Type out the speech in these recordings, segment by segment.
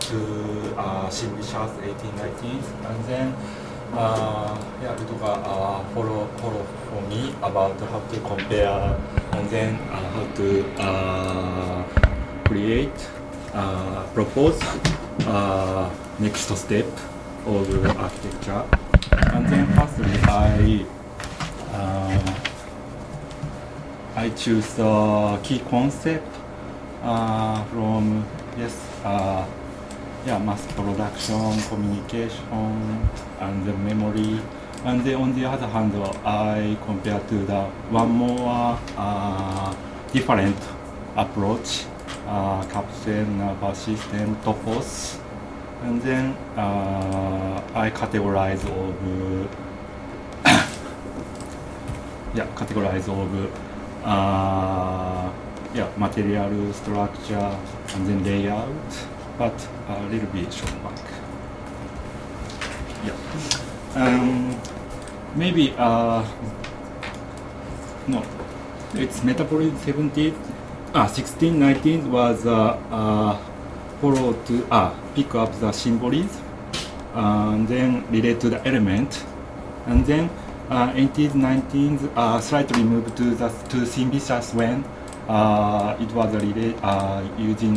to Symbishas 1819s, and then Ludoka follow for me about how to compare, and then how to create, propose next step of architecture. And then firstly, I choose the key concept from mass production, communication, and the memory. And then on the other hand, I compare to the one more different approach, capsule, nervous system, topos. And then I categorize material structure and then layout, but a little bit short back. Maybe no, it's Metropolis 16, 19 was followed to pick up the symbolism and then relate to the element, and then 18th, 19th slightly moved to Symbishas when it was using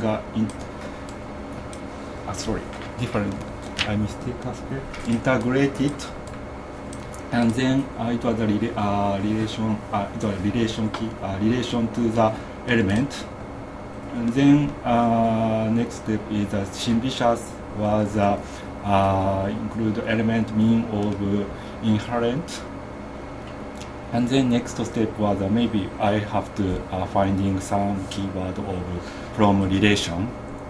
different. I mistake aspect. Integrated, and then it was a relation. It was relation to the element, and then next step is Symbishas was include element mean of inherent. And then next step was maybe I have to finding some keyword from relation.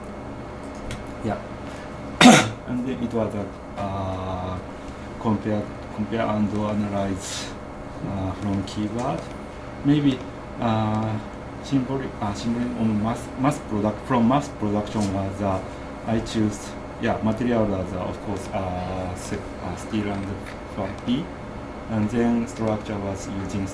And then it was compare and analyze from keyword. Maybe symbolic on mass product from mass production was I choose material as of course steel and P. And then structure was using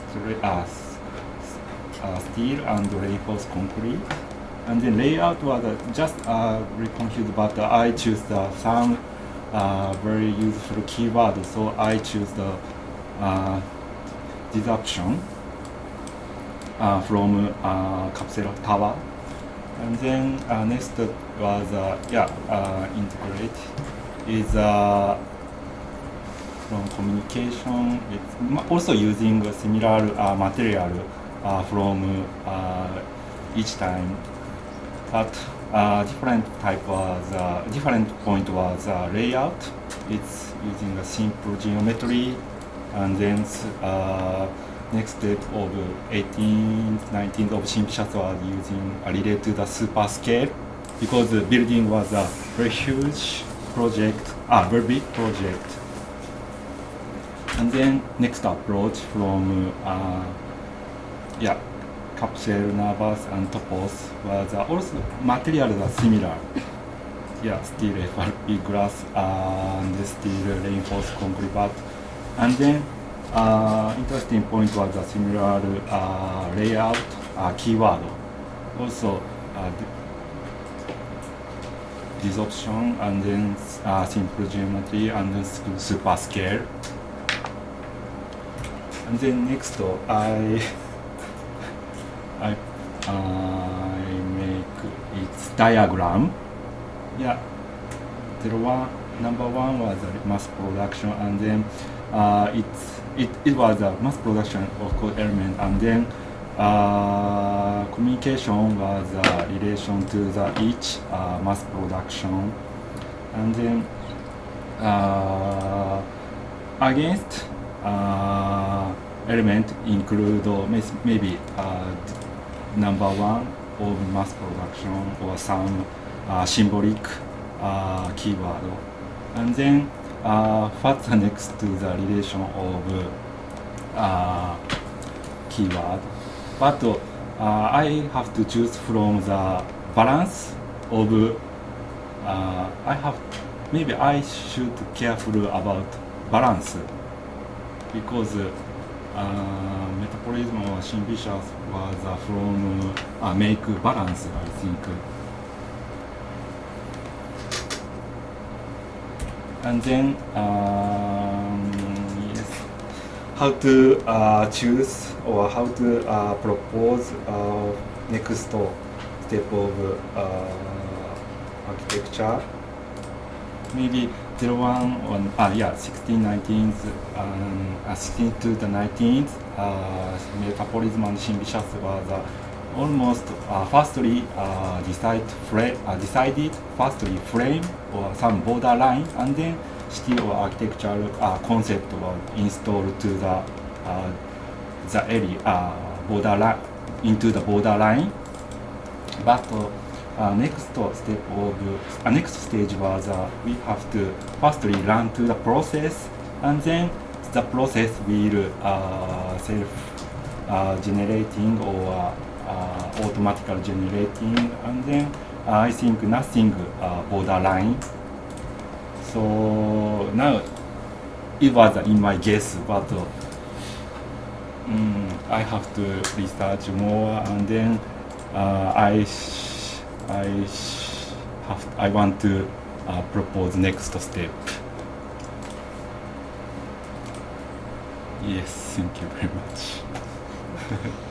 steel and reinforced concrete. And then layout was just very confused, but I choose some very useful keyword. So I choose the disruption from capsule tower. And then next was integrate is from communication. It's also using a similar material from each time, but different type was different point was layout. It's using a simple geometry, and then next step of 18th, 19th of Symbishas was using related to the super scale, because the building was a very huge project, very big project. And then next approach from capsule, nervous, and topos was also materials are similar. Steel FRP glass and steel reinforced concrete. But and then interesting point was a similar layout keyword. Also disruption, and then simple geometry, and then super scale. And then next I make its diagram. Number one was mass production, and then it was a mass production of code element, and then communication was relation to the each mass production, and then against element include maybe number one of mass production or some symbolic keyword, and then what's next to the relation of keyword. But I have to choose from the balance of maybe I should careful about balance, because metabolism or Symbishas was from make balance, I think. and then yes, how to choose or how to propose next step of architecture. Maybe 01 on 16, 19th, 16 to the 19th, metabolism and Symbiosis was almost firstly decided firstly frame or some borderline, and then still architectural concept was installed to the area borderline into the borderline. But next stage was we have to firstly run to the process, and then the process will self-generating or automatically generating, and then I think nothing borderline. So now it was in my guess, but I have to research more, and then I want to propose next step. Yes, thank you very much.